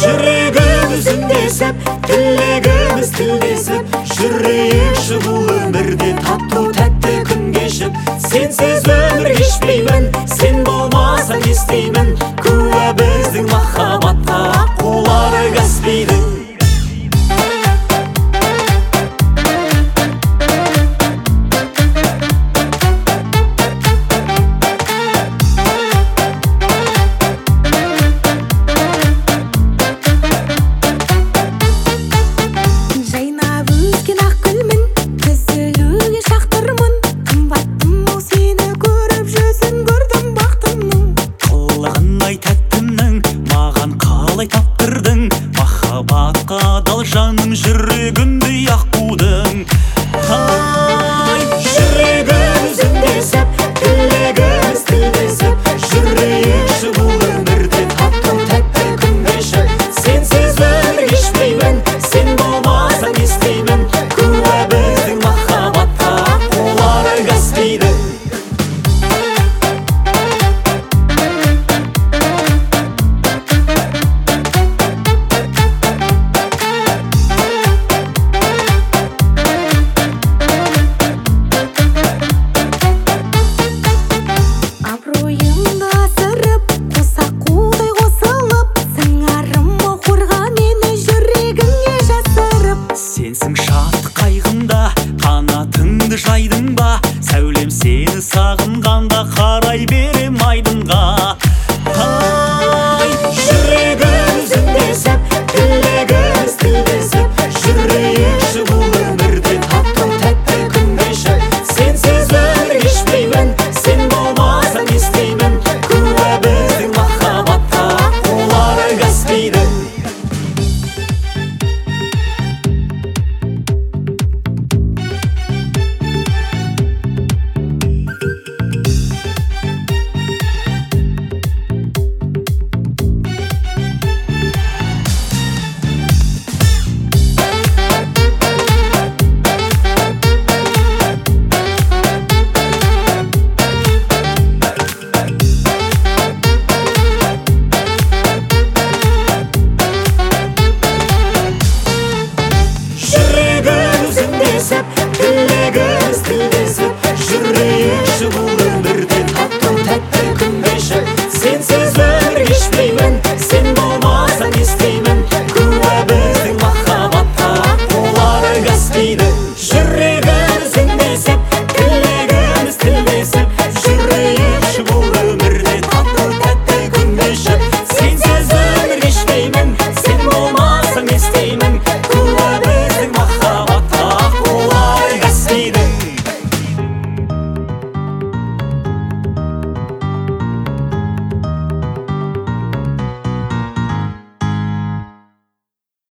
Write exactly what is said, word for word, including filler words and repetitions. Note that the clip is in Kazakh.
жүрегіміз үндесіп, тілегіміз тілдесіп, жүрейік бұл өмірде тату тәтті күн кешіп. Сенсіз өмір кешпеймін, сен болмасаң не істеймін, куә біздің махаббатқа аққулары Каспийдің. Таптырдың махаббатқа дал жаным, жүрегімді аққудың. Ай, жүрегіміз үндесіп, тілегіміз тілдесіп, жүрейікші бұл өмірде тату тәтті күн кешіп. Сенсіз өмір кешпеймін, сен болмасаң не істеймін, куә біздің махаббатқа аққулары Каспийдің. Сенсің шаттық қайғымда, қанатыңды жайдың ба, сәулем сені сағынғанда қарай бер.